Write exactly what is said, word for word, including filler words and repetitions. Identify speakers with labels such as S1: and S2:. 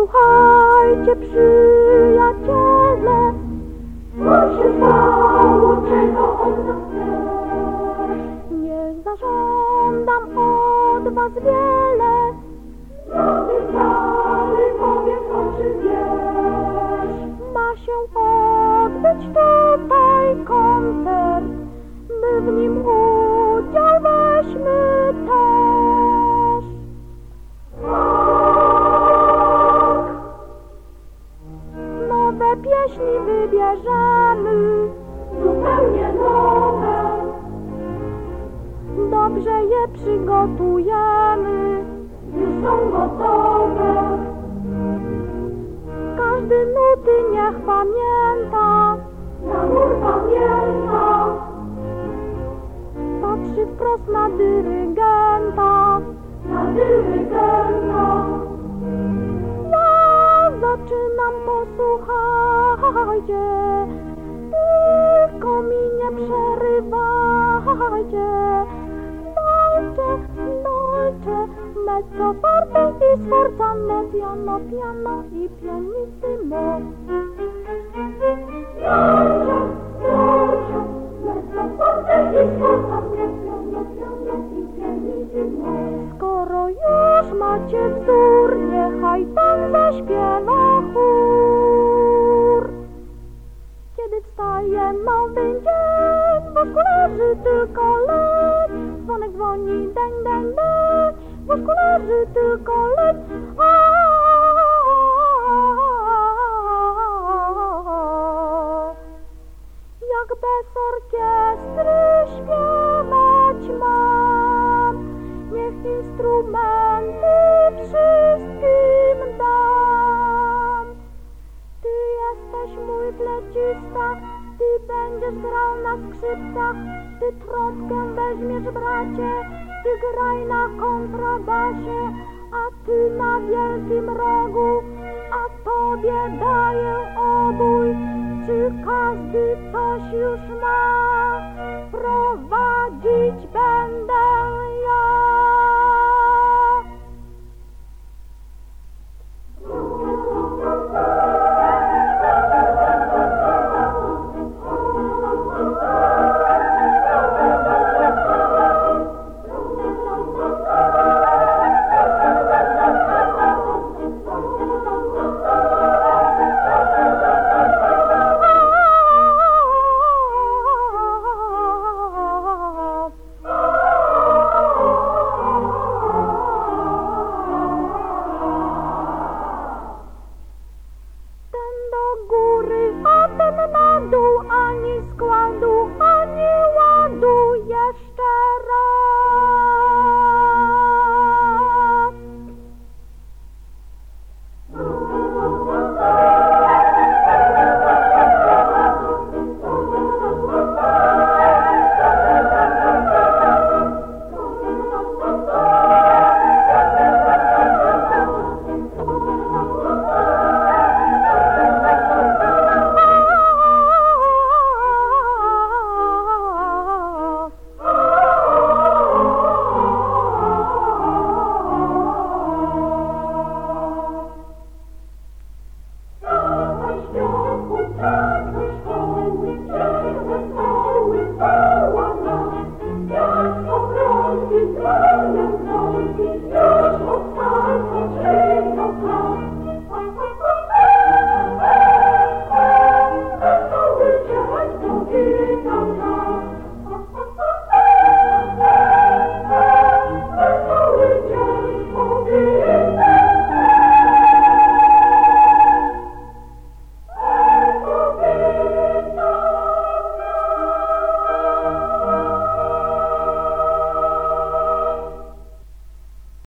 S1: Posłuchajcie, przyjaciele,
S2: co się stało, czego od nas chcesz?
S1: nie zażądam od was wiele.
S2: Drogi stary, powiedz, o czym wiesz.
S1: Ma się odbyć tutaj koncert, my w nim udział weźmy też.
S2: Tak.
S1: Nowe pieśni wybierzemy,
S2: Zupełnie nowe.
S1: dobrze je przygotujemy,
S2: Już są gotowe.
S1: każdy nuty niech pamięta,
S2: Na mur pamięta.
S1: patrzy wprost na dyrygenta.
S2: Na dyrygenta.
S1: Ja zaczynam, posłuchajcie, tylko mi nie przerywajcie. Dolce, dolce, mezzo forte i sforzane, piano, piano i pianissimo.
S2: Dolce, dolce, mezzo forte i sforzane, piano, piano i pianissimo.
S1: Skoro już macie wzór, niechaj tam zaśpiewa chór. Kiedy wstaje nowy dzień, w łóżku leży tylko leć. Dzwonek dzwoni, deń, deń, deń, w łóżku leży tylko leć. Jak bez orkiestry śpiewać mam, niech instrumenty wszystkim dam. Ty jesteś mój flecista, ty będziesz grał na skrzypcach, ty trąbkę weźmiesz, bracie, ty graj na kontrabasie, a ty na wielkim rogu, a tobie daję obój. Czy każdy coś już ma? Prowadzić będę